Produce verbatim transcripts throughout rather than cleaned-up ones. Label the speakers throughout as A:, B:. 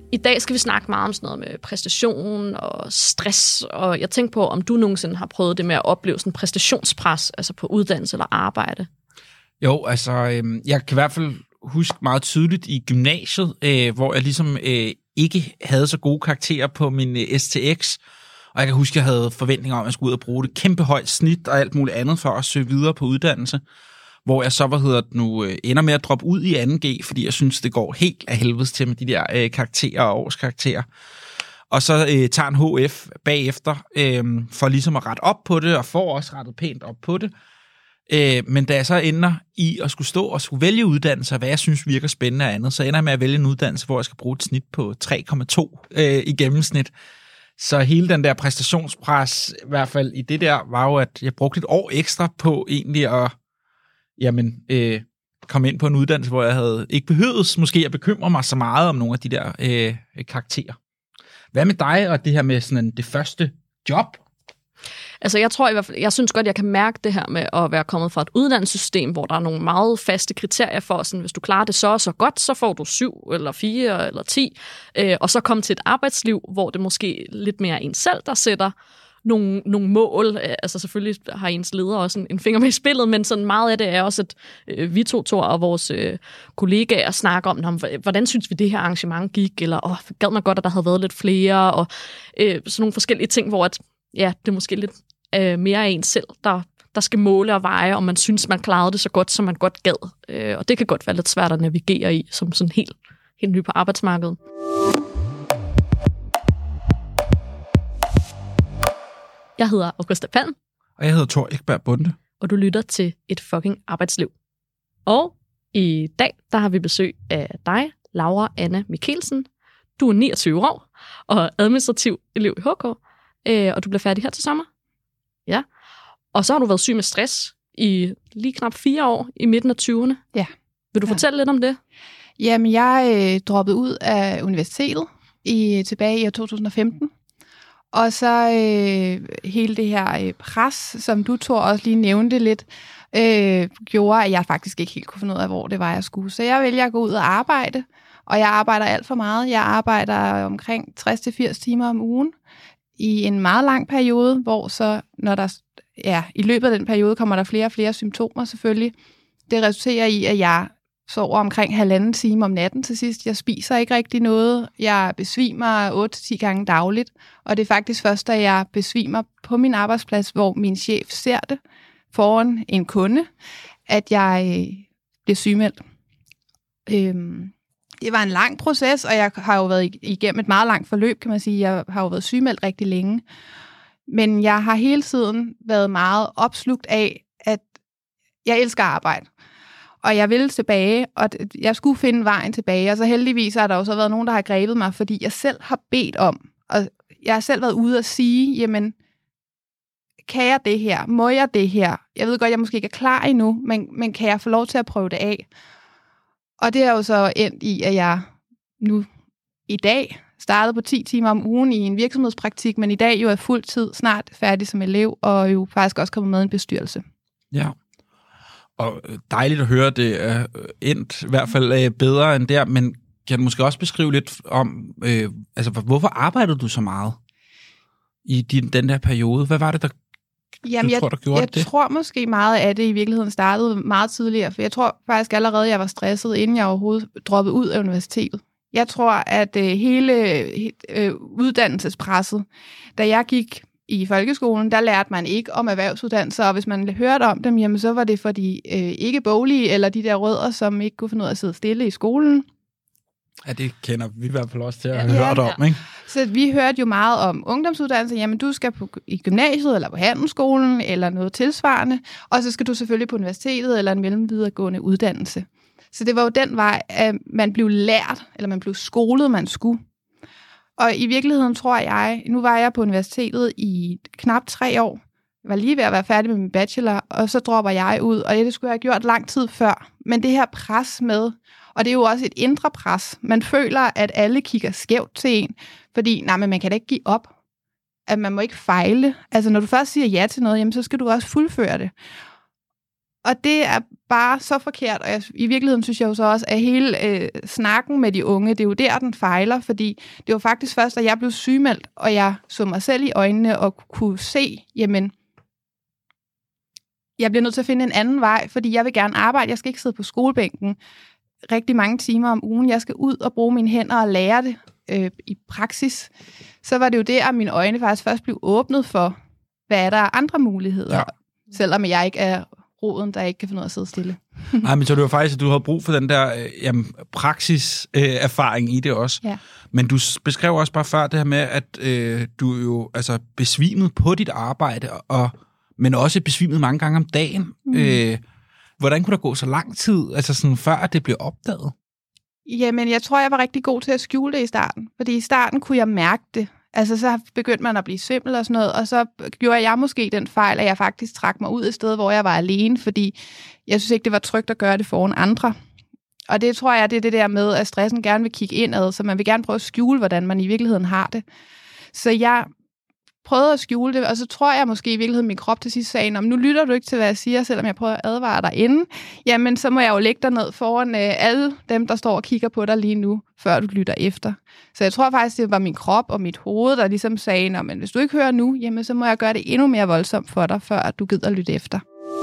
A: I dag skal vi snakke meget om sådan noget med præstation og stress, og jeg tænker på, om du nogensinde har prøvet det med at opleve sådan præstationspres, altså på uddannelse eller arbejde?
B: Jo, altså, øh, jeg kan i hvert fald huske meget tydeligt i gymnasiet, øh, hvor jeg ligesom øh, ikke havde så gode karakterer på min øh, S T X, og jeg kan huske, at jeg havde forventninger om, at jeg skulle ud og bruge det kæmpe højt snit og alt muligt andet for at søge videre på uddannelse, hvor jeg så, hvad hedder det nu, øh, ender med at droppe ud i anden G, fordi jeg synes, det går helt af helvedes til med de der øh, karakterer og årskarakterer. Og så øh, tager en H F bagefter, øh, for ligesom at rette op på det, og får også rettet pænt op på det. Øh, men da jeg så ender i at skulle stå og skulle vælge uddannelse, hvad jeg synes virker spændende og andet, så ender jeg med at vælge en uddannelse, hvor jeg skal bruge et snit på tre komma to øh, i gennemsnit. Så hele den der præstationspres, i hvert fald i det der, var jo, at jeg brugte et år ekstra på egentlig at jamen, øh, komme ind på en uddannelse, hvor jeg havde ikke behøvet måske at bekymre mig så meget om nogle af de der øh, karakterer. Hvad med dig og det her med sådan en, det første job?
A: Altså jeg tror i hvert fald, jeg synes godt, jeg kan mærke det her med at være kommet fra et uddannelsessystem, hvor der er nogle meget faste kriterier for, sådan, hvis du klarer det så og så godt, så får du syv eller fire eller ti, øh, og så komme til et arbejdsliv, hvor det måske lidt mere er en selv, der sætter nogle, nogle mål. Altså selvfølgelig har ens leder også en, en finger med i spillet, men sådan meget af det er også, at øh, vi to, Thor, og vores øh, kollegaer snakker om, om, hvordan synes vi det her arrangement gik, eller åh, gad man godt, at der havde været lidt flere, og øh, sådan nogle forskellige ting, hvor at, ja, det er måske lidt øh, mere af en selv, der, der skal måle og veje, om man synes, man klarede det så godt, som man godt gad. Øh, og det kan godt være lidt svært at navigere i, som sådan helt, helt ny på arbejdsmarkedet. Jeg hedder Augusta Palm.
B: Og jeg hedder Thor Ekberg Bonde.
A: Og du lytter til Et fucking arbejdsliv. Og i dag, der har vi besøg af dig, Laura Anne Mikkelsen. Du er niogtyve år og administrativ elev i H K, øh, og du bliver færdig her til sommer. Ja. Og så har du været syg med stress i lige knap fire år i midten af tyverne.
C: Ja.
A: Vil du
C: ja.
A: fortælle lidt om det?
C: Jamen, jeg øh, droppede ud af universitetet i, tilbage i år to tusind og femten. Og så øh, hele det her øh, pres, som du, Thor, også lige nævnte lidt, øh, gjorde, at jeg faktisk ikke helt kunne finde ud af, hvor det var, jeg skulle. Så jeg vælger at gå ud og arbejde, og jeg arbejder alt for meget. Jeg arbejder omkring tres til firs timer om ugen i en meget lang periode, hvor så, når der, ja, i løbet af den periode kommer der flere og flere symptomer selvfølgelig. Det resulterer i, at jeg sover omkring halvanden time om natten til sidst. Jeg spiser ikke rigtig noget. Jeg besvimer otte til ti gange dagligt. Og det er faktisk først, da jeg besvimer på min arbejdsplads, hvor min chef ser det foran en kunde, at jeg øh, bliver sygemeldt. Øhm, det var en lang proces, og jeg har jo været igennem et meget langt forløb, kan man sige. Jeg har jo været sygemeldt rigtig længe. Men jeg har hele tiden været meget opslugt af, at jeg elsker arbejde. Og jeg ville tilbage, og jeg skulle finde vejen tilbage. Og så heldigvis har der jo så været nogen, der har grebet mig, fordi jeg selv har bedt om. Og jeg har selv været ude og sige, jamen, kan jeg det her? Må jeg det her? Jeg ved godt, jeg måske ikke er klar endnu, men, men kan jeg få lov til at prøve det af? Og det er jo så endt i, at jeg nu i dag startede på ti timer om ugen i en virksomhedspraktik, men i dag jo er fuld tid, snart færdig som elev, og jo faktisk også kommet med i en bestyrelse.
B: Ja. Og dejligt at høre, det er endt i hvert fald bedre end der, men kan du måske også beskrive lidt om, øh, altså hvorfor arbejdede du så meget i din, den der periode? Hvad var det, der,
C: Jamen,
B: du
C: jeg,
B: tror, der gjorde
C: jeg
B: det?
C: Jeg tror måske meget af det i virkeligheden startede meget tidligere, for jeg tror faktisk allerede, jeg var stresset, inden jeg overhovedet droppede ud af universitetet. Jeg tror, at øh, hele øh, uddannelsespresset, da jeg gik i folkeskolen, der lærte man ikke om erhvervsuddannelser, og hvis man hørte om dem, jamen, så var det for de øh, ikke-boglige, eller de der rødder, som ikke kunne finde ud af at sidde stille i skolen.
B: Ja, det kender vi i hvert fald også til at
C: ja,
B: have ja, hørt
C: ja.
B: om, ikke?
C: Så vi hørte jo meget om ungdomsuddannelse, jamen du skal på, i gymnasiet, eller på handelsskolen, eller noget tilsvarende, og så skal du selvfølgelig på universitetet, eller en mellemvideregående uddannelse. Så det var jo den vej, at man blev lært, eller man blev skolet, man skulle. Og i virkeligheden tror jeg, nu var jeg på universitetet i knap tre år, jeg var lige ved at være færdig med min bachelor, og så dropper jeg ud, og det skulle jeg have gjort lang tid før. Men det her pres med, og det er jo også et indre pres, man føler, at alle kigger skævt til en, fordi nej, men man kan da ikke give op, at man må ikke fejle. Altså når du først siger ja til noget, jamen, så skal du også fuldføre det. Og det er bare så forkert, og jeg, i virkeligheden synes jeg jo så også, at hele øh, snakken med de unge, det er jo der, den fejler, fordi det var faktisk først, da jeg blev sygemeldt, og jeg så mig selv i øjnene og kunne se, jamen, jeg bliver nødt til at finde en anden vej, fordi jeg vil gerne arbejde, jeg skal ikke sidde på skolebænken rigtig mange timer om ugen, jeg skal ud og bruge mine hænder og lære det øh, i praksis. Så var det jo det, at mine øjne faktisk først blev åbnet for, hvad er der af andre muligheder, ja. Selvom jeg ikke er roden, der ikke kan finde ud af at sidde stille.
B: Nej, men så det var faktisk, at du havde brug for den der øh, jamen, praksiserfaring øh, i det også. Ja. Men du beskrev også bare før det her med, at øh, du jo altså besvimet på dit arbejde, og, men også besvimet mange gange om dagen. Mm. Øh, hvordan kunne der gå så lang tid, altså sådan før det blev opdaget?
C: Jamen, jeg tror, jeg var rigtig god til at skjule det i starten. Fordi i starten kunne jeg mærke det. Altså, så begyndte man at blive svimmel og sådan noget, og så gjorde jeg måske den fejl, at jeg faktisk trak mig ud et sted, hvor jeg var alene, fordi jeg synes ikke, det var trygt at gøre det foran andre. Og det tror jeg, det er det der med, at stressen gerne vil kigge indad, så man vil gerne prøve at skjule, hvordan man i virkeligheden har det. Så jeg prøvede at skjule det, og så tror jeg måske i virkeligheden, min krop til sidst sagde, nu lytter du ikke til, hvad jeg siger, selvom jeg prøver at advare dig inden, jamen så må jeg jo lægge dig ned foran øh, alle dem, der står og kigger på dig lige nu, før du lytter efter. Så jeg tror faktisk, det var min krop og mit hoved, der ligesom sagde, nå, men hvis du ikke hører nu, jamen så må jeg gøre det endnu mere voldsomt for dig, før du gider lytte efter.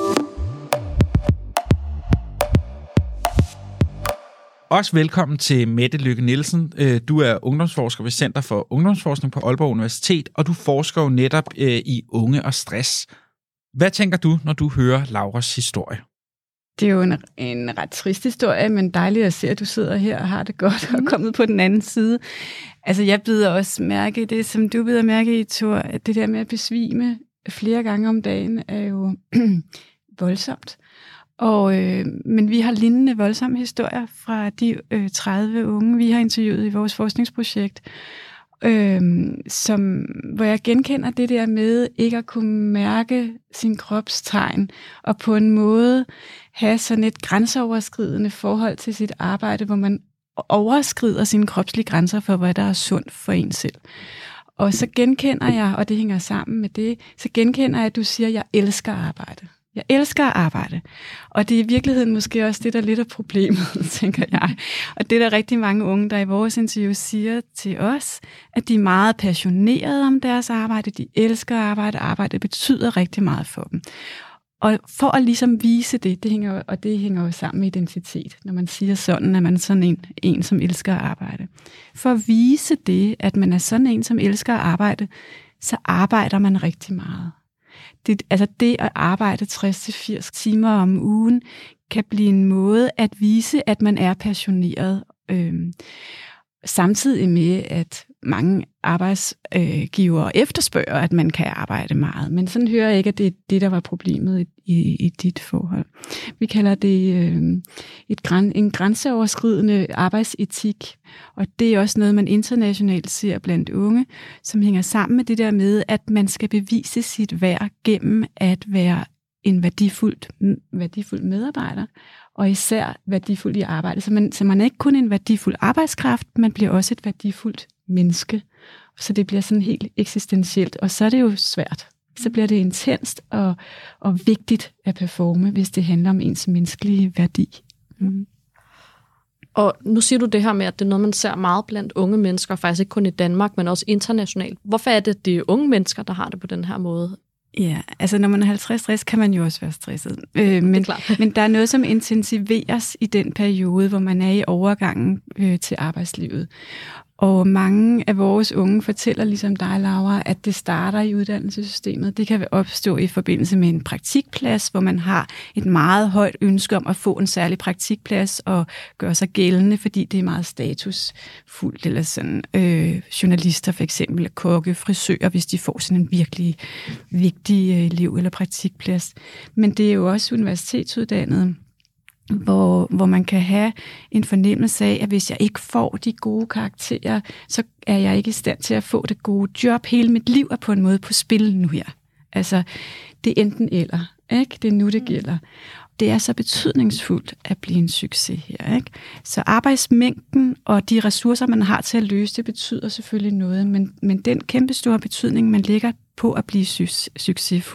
B: Også velkommen til Mette Lykke Nielsen. Du er ungdomsforsker ved Center for Ungdomsforskning på Aalborg Universitet, og du forsker jo netop i unge og stress. Hvad tænker du, når du hører Lauras historie?
D: Det er jo en, en ret trist historie, men dejligt at se, at du sidder her og har det godt og er kommet på den anden side. Altså, jeg bider også mærke i det, som du bider mærke i, Thor, at det der med at besvime flere gange om dagen er jo voldsomt. Og, øh, men vi har lignende voldsomme historier fra de øh, tredive unge, vi har interviewet i vores forskningsprojekt, øh, som, hvor jeg genkender det der med ikke at kunne mærke sin kropstegn, og på en måde have sådan et grænseoverskridende forhold til sit arbejde, hvor man overskrider sine kropslige grænser for, hvad der er sundt for en selv. Og så genkender jeg, og det hænger sammen med det, så genkender jeg, at du siger, at jeg elsker arbejde. Jeg elsker at arbejde, og det er i virkeligheden måske også det, der lidt er problemet, tænker jeg. Og det er der rigtig mange unge, der i vores interview siger til os, at de er meget passionerede om deres arbejde, de elsker at arbejde, arbejde betyder rigtig meget for dem. Og for at ligesom vise det, det hænger, og det hænger jo sammen med identitet, når man siger sådan, at man er sådan en, en, som elsker at arbejde. For at vise det, at man er sådan en, som elsker at arbejde, så arbejder man rigtig meget. Det, altså det at arbejde tres til firs timer om ugen kan blive en måde at vise, at man er passioneret. Øhm, samtidig med, at mange arbejdsgivere efterspørger, at man kan arbejde meget. Men sådan hører jeg ikke, at det er det, der var problemet i, i dit forhold. Vi kalder det øh, et græn, en grænseoverskridende arbejdsetik, og det er også noget, man internationalt ser blandt unge, som hænger sammen med det der med, at man skal bevise sit værd gennem at være en værdifuld, værdifuld medarbejder, og især værdifuld i arbejde. Så man, så man er ikke kun en værdifuld arbejdskraft, man bliver også et værdifuldt menneske. Så det bliver sådan helt eksistentielt, og så er det jo svært. Så bliver det intenst og, og vigtigt at performe, hvis det handler om ens menneskelige værdi. Mm.
A: Og nu siger du det her med, at det er noget, man ser meget blandt unge mennesker, faktisk ikke kun i Danmark, men også internationalt. Hvorfor er det, det er unge mennesker, der har det på den her måde?
D: Ja, altså når man er halvtreds stress, kan man jo også være stresset. Øh, men, men der er noget, som intensiveres i den periode, hvor man er i overgangen øh, til arbejdslivet. Og mange af vores unge fortæller, ligesom dig, Laura, at det starter i uddannelsessystemet. Det kan opstå i forbindelse med en praktikplads, hvor man har et meget højt ønske om at få en særlig praktikplads og gøre sig gældende, fordi det er meget statusfuldt. Eller sådan øh, journalister for eksempel, kokke, frisører, hvis de får sådan en virkelig vigtig elev- eller praktikplads. Men det er jo også universitetsuddannede, Hvor, hvor man kan have en fornemmelse af, at hvis jeg ikke får de gode karakterer, så er jeg ikke i stand til at få det gode job. Hele mit liv er på en måde på spil nu her. Altså, det er enten eller, ikke? Det er nu, det gælder. Det er så betydningsfuldt at blive en succes her, ikke? Så arbejdsmængden og de ressourcer, man har til at løse det, betyder selvfølgelig noget, men, men den kæmpe store betydning, man lægger på at blive su- succesfuld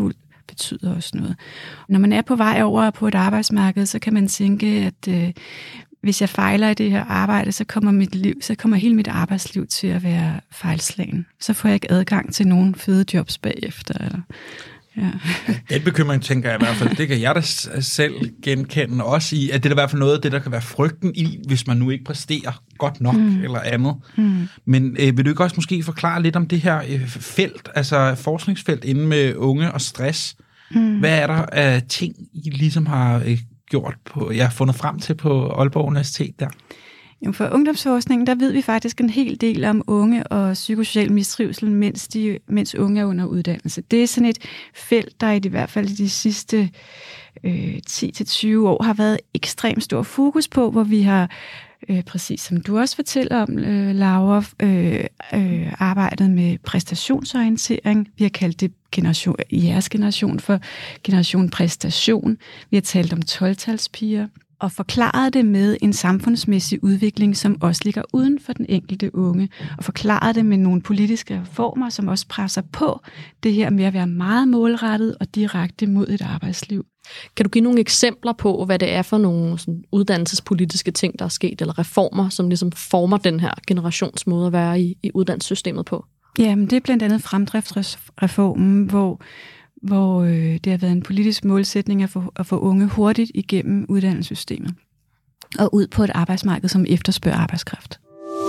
D: betyder også noget. Når man er på vej over på et arbejdsmarked, så kan man tænke, at øh, hvis jeg fejler i det her arbejde, så kommer mit liv, så kommer hele mit arbejdsliv til at være fejlslagen. Så får jeg ikke adgang til nogen fede jobs bagefter. Eller, ja.
B: Den bekymring, tænker jeg i hvert fald, det kan jeg da selv genkende også i, at det er i hvert fald noget af det, der kan være frygten i, hvis man nu ikke præsterer godt nok mm. eller andet. Mm. Men øh, vil du ikke også måske forklare lidt om det her øh, felt, altså forskningsfelt inde med unge og stress? Mm. Hvad er der af ting, I ligesom har øh, gjort på, jeg har fundet frem til på Aalborg Universitet der?
D: Jo, for ungdomsforskningen, der ved vi faktisk en hel del om unge og psykosocial mistrivsel, mens, de, mens unge er under uddannelse. Det er sådan et felt, der i, det, i hvert fald i de sidste øh, ti til tyve år har været ekstremt stor fokus på, hvor vi har, øh, præcis som du også fortæller om, øh, Laura, øh, øh, arbejdet med præstationsorientering. Vi har kaldt det generation, jeres generation for generation præstation. Vi har talt om tolv-talspiger. Og forklaret det med en samfundsmæssig udvikling, som også ligger uden for den enkelte unge, og forklaret det med nogle politiske reformer, som også presser på det her med at være meget målrettet og direkte mod et arbejdsliv.
A: Kan du give nogle eksempler på, hvad det er for nogle sådan, uddannelsespolitiske ting, der er sket, eller reformer, som ligesom former den her generationsmåde at være i, i uddannelsessystemet på?
D: Jamen, det er blandt andet fremdriftsreformen, hvor hvor øh, det har været en politisk målsætning at få, at få unge hurtigt igennem uddannelsessystemet og ud på et arbejdsmarked, som efterspørger arbejdskraft.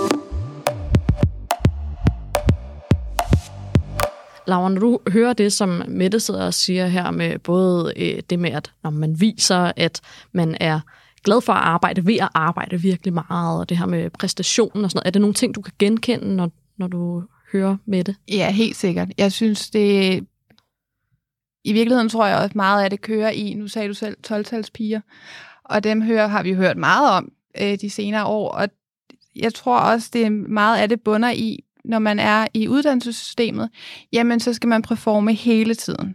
A: Laura, når du hører det, som Mette sidder og siger her med både øh, det med, at når man viser, at man er glad for at arbejde ved at arbejde virkelig meget, og det her med præstationen og sådan noget, er det nogle ting, du kan genkende, når, når du hører Mette?
C: Ja, helt sikkert. Jeg synes, det i virkeligheden tror jeg også meget af det kører i, nu sagde du selv, tolv-talspiger, og dem hører, har vi hørt meget om øh, de senere år, og jeg tror også, det er meget af det bunder i, når man er i uddannelsessystemet, jamen så skal man performe hele tiden.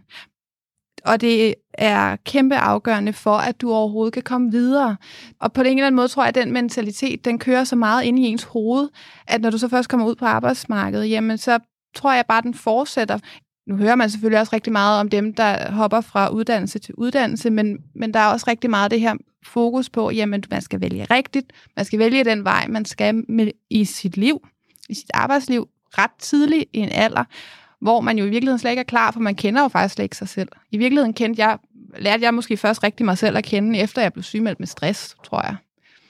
C: Og det er kæmpe afgørende for, at du overhovedet kan komme videre. Og på den ene eller anden måde tror jeg, at den mentalitet, den kører så meget ind i ens hoved, at når du så først kommer ud på arbejdsmarkedet, jamen så tror jeg bare, at den fortsætter. Nu hører man selvfølgelig også rigtig meget om dem, der hopper fra uddannelse til uddannelse, men, men der er også rigtig meget det her fokus på, jamen man skal vælge rigtigt, man skal vælge den vej, man skal med, i sit liv, i sit arbejdsliv, ret tidligt i en alder, hvor man jo i virkeligheden slet ikke er klar, for man kender jo faktisk slet ikke sig selv. I virkeligheden kendte jeg, lærte jeg måske først rigtig mig selv at kende, efter jeg blev sygemeldt med stress, tror jeg.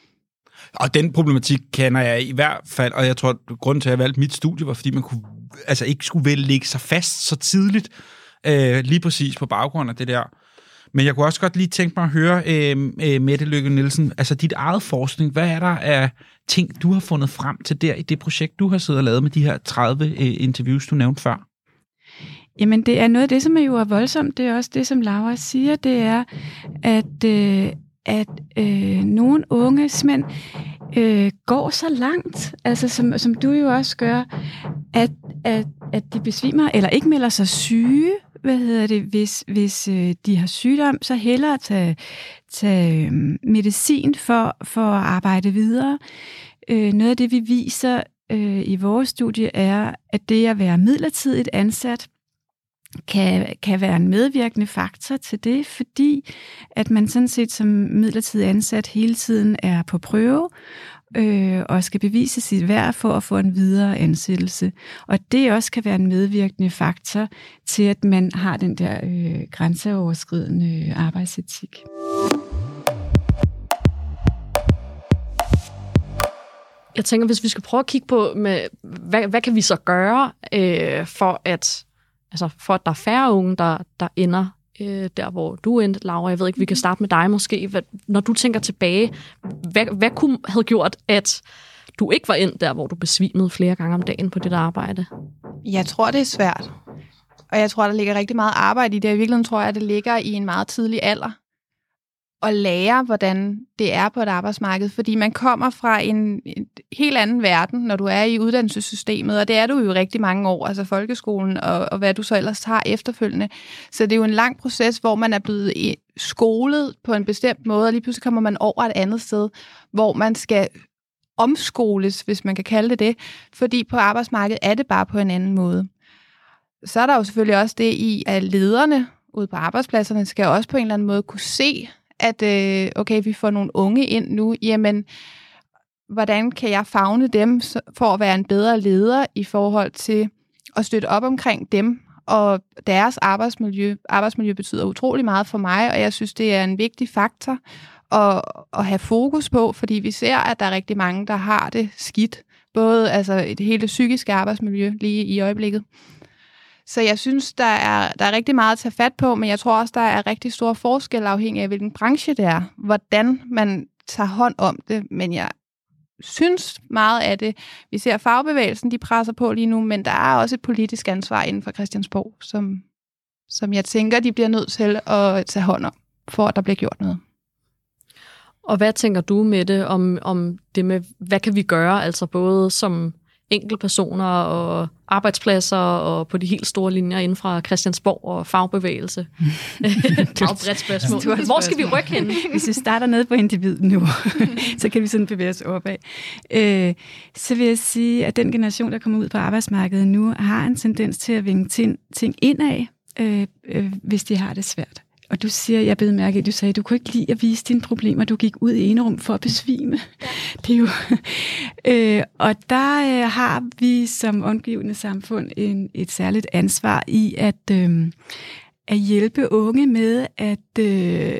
B: Og den problematik kender jeg i hvert fald, og jeg tror, at grunden til, at jeg valgte mit studie, var, fordi man kunne, altså ikke skulle vel lægge sig fast så tidligt, øh, lige præcis på baggrund af det der. Men jeg kunne også godt lige tænke mig at høre, øh, øh, Mette Lykke Nielsen, altså dit eget forskning, hvad er der af ting, du har fundet frem til der i det projekt, du har siddet og lavet med de her tredive øh, interviews, du nævnte før?
D: Jamen, det er noget af det, som er jo er voldsomt. Det er også det, som Laura siger, det er, at, øh, at øh, nogle unge mænd øh, går så langt, altså som, som du jo også gør, at, at, at de besvimer, eller ikke melder sig syge, hvad hedder det, hvis, hvis øh, de har sygdom, så hellere tage, tage øh, medicin for, for at arbejde videre. Øh, noget af det, vi viser øh, i vores studie, er, at det at være midlertidigt ansat, kan, kan være en medvirkende faktor til det, fordi at man sådan set som midlertidigt ansat hele tiden er på prøve øh, og skal bevise sit værd for at få en videre ansættelse. Og det også kan være en medvirkende faktor til, at man har den der øh, grænseoverskridende arbejdsetik.
A: Jeg tænker, hvis vi skal prøve at kigge på, med, hvad, hvad kan vi så gøre øh, for at Altså for at der er færre unge, der, der ender øh, der, hvor du endte, Laura. Jeg ved ikke, vi kan starte med dig måske. Hvad, når du tænker tilbage, hvad, hvad kunne have gjort, at du ikke var endt der, hvor du besvimede flere gange om dagen på dit arbejde?
C: Jeg tror, det er svært. Og jeg tror, der ligger rigtig meget arbejde i det. I virkeligheden tror jeg, at det ligger i en meget tidlig alder. At lære, hvordan det er på et arbejdsmarked. Fordi man kommer fra en, en helt anden verden, når du er i uddannelsessystemet, og det er du jo rigtig mange år, altså folkeskolen, og, og hvad du så ellers har efterfølgende. Så det er jo en lang proces, hvor man er blevet skolet på en bestemt måde, og lige pludselig kommer man over et andet sted, hvor man skal omskoles, hvis man kan kalde det det, fordi på arbejdsmarkedet er det bare på en anden måde. Så er der jo selvfølgelig også det i, at lederne ude på arbejdspladserne skal også på en eller anden måde kunne se, at øh, okay, vi får nogle unge ind nu, jamen, hvordan kan jeg favne dem for at være en bedre leder i forhold til at støtte op omkring dem og deres arbejdsmiljø. Arbejdsmiljø betyder utrolig meget for mig, og jeg synes, det er en vigtig faktor at, at have fokus på, fordi vi ser, at der er rigtig mange, der har det skidt. Både altså, det hele psykiske arbejdsmiljø lige i øjeblikket. Så jeg synes, der er, der er rigtig meget at tage fat på, men jeg tror også, der er rigtig store forskelle afhængig af, hvilken branche det er, hvordan man tager hånd om det. Men jeg synes meget af det. Vi ser fagbevægelsen, de presser på lige nu, men der er også et politisk ansvar inden for Christiansborg, som, som jeg tænker, de bliver nødt til at tage hånd om, for at der bliver gjort noget.
A: Og hvad tænker du med det om, om det med, hvad kan vi gøre, altså både som enkeltpersoner og arbejdspladser og på de helt store linjer inden fra Christiansborg og fagbevægelse? Meget bredt spørgsmål. Hvor skal vi rykke hen?
D: Hvis vi starter nede på individniveau, så kan vi sådan bevæge os opad. Øh, så vil jeg sige, at den generation, der kommer ud på arbejdsmarkedet nu, har en tendens til at vinge ting, ting indad, øh, øh, hvis de har det svært. Og du siger, jeg bed mærke, at du sagde, at du kunne ikke lide at vise dine problemer. Du gik ud i enerum for at besvime. Ja. Det er jo, øh, og der øh, har vi som omgivende samfund en, et særligt ansvar i at, øh, at hjælpe unge med at, øh,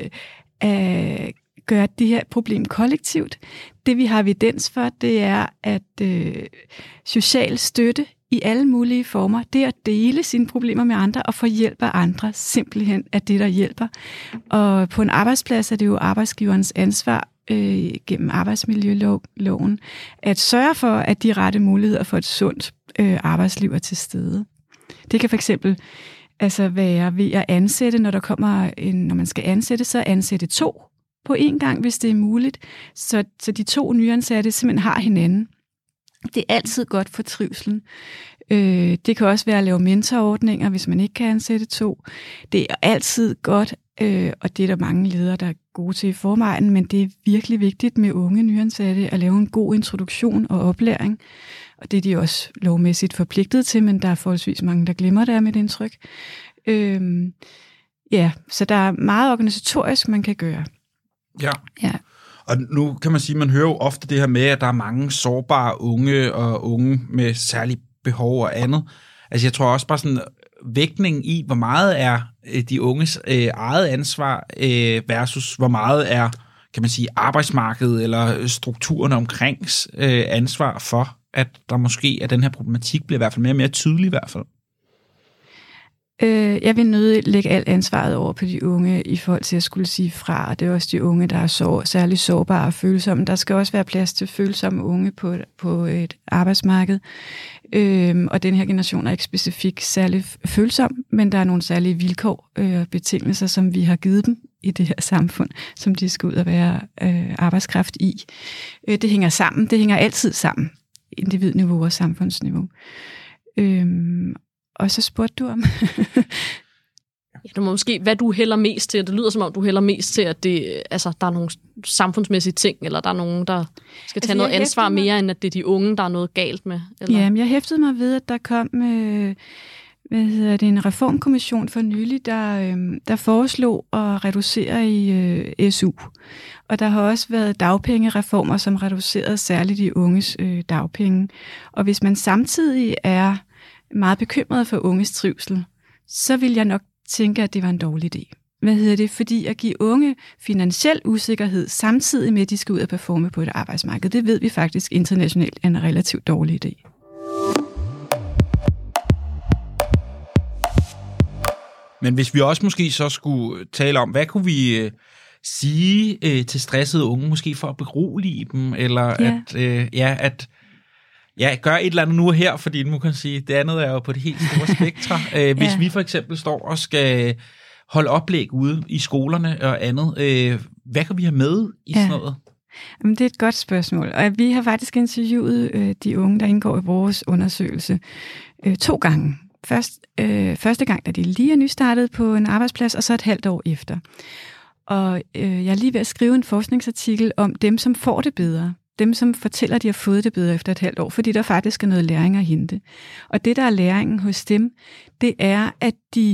D: at gøre det her problem kollektivt. Det vi har evidens for, det er at øh, social støtte i alle mulige former. Det at dele sine problemer med andre og få hjælp af andre, simpelthen er det, der hjælper. Og på en arbejdsplads er det jo arbejdsgiverens ansvar øh, gennem arbejdsmiljøloven at sørge for, at de rette muligheder for et sundt øh, arbejdsliv er til stede. Det kan for eksempel altså være ved at ansætte, når der kommer en, når man skal ansætte, så ansætte to på en gang, hvis det er muligt, så, så de to nyansatte simpelthen har hinanden. Det er altid godt for trivselen. Øh, det kan også være at lave mentorordninger, hvis man ikke kan ansætte to. Det er altid godt, øh, og det er der mange ledere, der er gode til i forvejen, men det er virkelig vigtigt med unge nyansatte at lave en god introduktion og oplæring. Og det er de også lovmæssigt forpligtet til, men der er forholdsvis mange, der glemmer det, er mit indtryk. Øh, ja, så der er meget organisatorisk, man kan gøre.
B: Ja.
D: Ja.
B: Og nu kan man sige, at man hører jo ofte det her med, at der er mange sårbare unge og unge med særlige behov og andet. Altså jeg tror også bare sådan vægtningen i, hvor meget er de unges øh, eget ansvar øh, versus hvor meget er, kan man sige, arbejdsmarkedet eller strukturerne omkring øh, ansvar for, at der måske at den her problematik bliver i hvert fald mere og mere tydelig i hvert fald.
D: Øh, jeg vil nødig lægge alt ansvaret over på de unge i forhold til at skulle sige fra, og det er også de unge, der er så, særligt sårbare og følsomme. Der skal også være plads til følsomme unge på, på et arbejdsmarked, øh, og den her generation er ikke specifikt særlig følsom, men der er nogle særlige vilkår og øh, betingelser, som vi har givet dem i det her samfund, som de skal ud og være øh, arbejdskraft i. Øh, det hænger sammen, det hænger altid sammen, individniveau og samfundsniveau. Øh, Og så spurgte du om...
A: ja, det må måske, hvad du hælder mest til. Det lyder som om, du hælder mest til, at det, altså, der er nogle samfundsmæssige ting, eller der er nogen, der skal tage altså, noget ansvar mig... mere, end at det er de unge, der er noget galt med. Eller?
D: Jamen, jeg hæftede mig ved, at der kom øh, hvad hedder det, en reformkommission for nylig, der, øh, der foreslog at reducere i øh, S U. Og der har også været dagpengereformer, som reducerede særligt de unges øh, dagpenge. Og hvis man samtidig er meget bekymret for unges trivsel, så vil jeg nok tænke, at det var en dårlig idé. Hvad hedder det? Fordi at give unge finansiel usikkerhed, samtidig med, at de skal ud og performe på et arbejdsmarked, det ved vi faktisk internationalt er en relativt dårlig idé.
B: Men hvis vi også måske så skulle tale om, hvad kunne vi øh, sige øh, til stressede unge, måske for at berolige dem, eller ja. at... Øh, ja, at Ja, gør et eller andet nu og her, fordi nu kan sige, det andet er jo på det helt store spektre. Øh, hvis ja. vi for eksempel står og skal holde oplæg ude i skolerne og andet, øh, hvad kan vi have med i ja. sådan noget?
D: Jamen, det er et godt spørgsmål, og vi har faktisk interviewet øh, de unge, der indgår i vores undersøgelse, øh, to gange. Først, øh, første gang, da de lige er nystartet på en arbejdsplads, og så et halvt år efter. Og øh, jeg er lige ved at skrive en forskningsartikel om dem, som får det bedre. Dem, som fortæller, at de har fået det bedre efter et halvt år, fordi der faktisk er noget læring at hente. Og det, der er læringen hos dem, det er, at de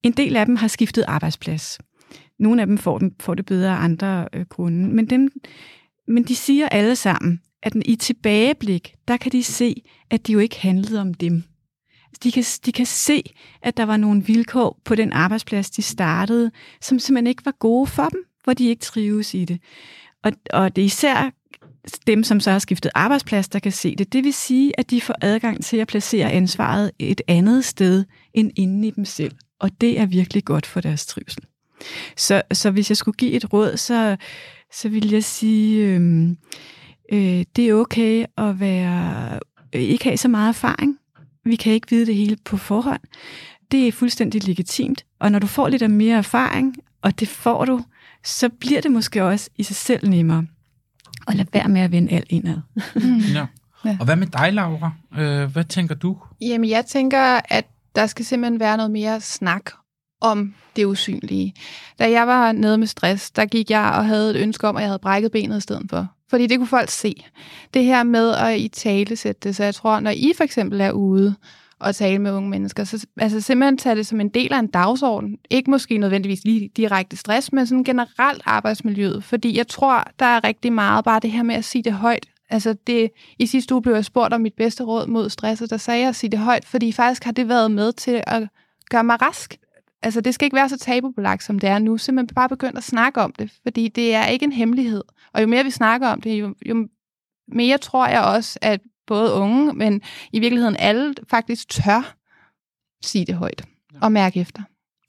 D: En del af dem har skiftet arbejdsplads. Nogle af dem får, dem, får det bedre af andre øh, grunde. Men, dem, men de siger alle sammen, at i tilbageblik, der kan de se, at det jo ikke handlede om dem. De kan, de kan se, at der var nogle vilkår på den arbejdsplads, de startede, som simpelthen ikke var gode for dem, hvor de ikke trives i det. Og, og det er især dem, som så har skiftet arbejdsplads, der kan se det. Det vil sige, at de får adgang til at placere ansvaret et andet sted end inde i dem selv. Og det er virkelig godt for deres trivsel. Så, så hvis jeg skulle give et råd, så, så vil jeg sige, øh, øh, det er okay at være, øh, ikke have så meget erfaring. Vi kan ikke vide det hele på forhånd. Det er fuldstændig legitimt. Og når du får lidt mere erfaring, og det får du, så bliver det måske også i sig selv nemmere. Og lad være med at vende alt indad.
B: Mm. Ja. Ja. Og hvad med dig, Laura? Øh, hvad tænker du?
C: Jamen, jeg tænker, at der skal simpelthen være noget mere snak om det usynlige. Da jeg var nede med stress, der gik jeg og havde et ønske om, at jeg havde brækket benet i stedet for. Fordi det kunne folk se. Det her med at i tale sætte det. Så jeg tror, når I for eksempel er ude og tale med unge mennesker, så altså simpelthen tage det som en del af en dagsorden. Ikke måske nødvendigvis lige direkte stress, men sådan generelt arbejdsmiljøet. Fordi jeg tror, der er rigtig meget bare det her med at sige det højt. Altså det, i sidste uge blev jeg spurgt om mit bedste råd mod stress, og der sagde jeg at sige det højt, fordi faktisk har det været med til at gøre mig rask. Altså det skal ikke være så tabubelagt, som det er nu. Simpelthen bare begyndt at snakke om det, fordi det er ikke en hemmelighed. Og jo mere vi snakker om det, jo, jo mere tror jeg også, at både unge, men i virkeligheden alle faktisk tør sige det højt og mærke efter.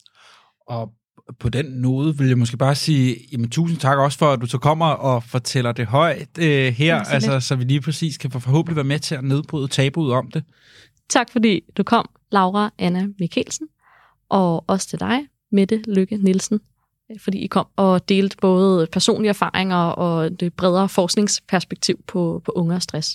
B: Og på den note vil jeg måske bare sige, jamen, tusind tak også for, at du så kommer og fortæller det højt øh, her, så, altså, så vi lige præcis kan forhåbentlig være med til at nedbryde tabuet om det.
A: Tak fordi du kom, Laura Anna Mikkelsen, og også til dig, Mette Lykke Nielsen, fordi I kom og delte både personlige erfaringer og det bredere forskningsperspektiv på, på unge og stress.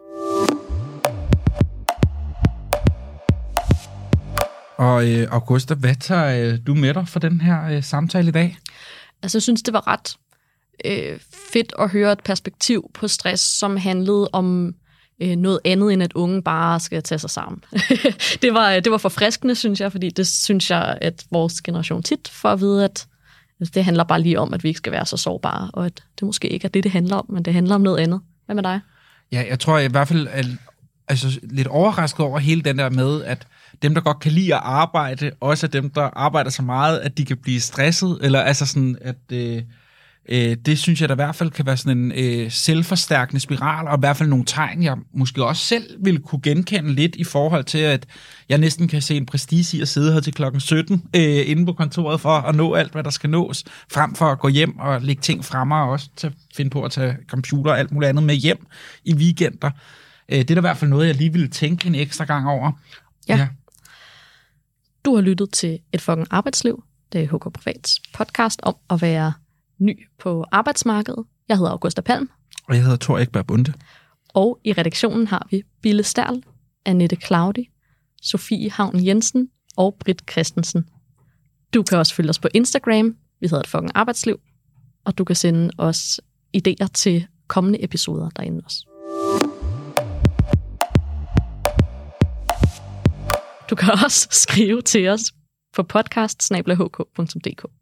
B: Og øh, Augusta, hvad tager øh, du med dig for den her øh, samtale i dag?
A: Altså, jeg synes, det var ret øh, fedt at høre et perspektiv på stress, som handlede om øh, noget andet, end at unge bare skal tage sig sammen. det, var, det var forfriskende, synes jeg, fordi det synes jeg, at vores generation tit får at vide, at det handler bare lige om, at vi ikke skal være så sårbare, og at det måske ikke er det, det handler om, men det handler om noget andet. Hvad med dig?
B: Ja, jeg tror i hvert fald, at, altså, lidt overrasket over hele den der med, at dem, der godt kan lide at arbejde, også er dem, der arbejder så meget, at de kan blive stresset, eller altså sådan, at øh, øh, det synes jeg da i hvert fald kan være sådan en øh, selvforstærkende spiral, og i hvert fald nogle tegn, jeg måske også selv vil kunne genkende lidt i forhold til, at jeg næsten kan se en prestige i at sidde her til klokken sytten øh, inde på kontoret for at nå alt, hvad der skal nås, frem for at gå hjem og lægge ting fremme, og også til at finde på at tage computer og alt muligt andet med hjem i weekender. Øh, det er da i hvert fald noget, jeg lige ville tænke en ekstra gang over.
A: Ja. ja. Du har lyttet til Et fucking arbejdsliv. Det er H K Privats podcast om at være ny på arbejdsmarkedet. Jeg hedder Augusta Palm.
B: Og jeg hedder Thor Ekberg Bunde.
A: Og i redaktionen har vi Bille Sterl, Annette Claudi, Sofie Havn Jensen og Britt Christensen. Du kan også følge os på Instagram. Vi hedder Et fucking arbejdsliv. Og du kan sende os idéer til kommende episoder derinde også. Du kan også skrive til os på podcast snabel-a h k punktum d k.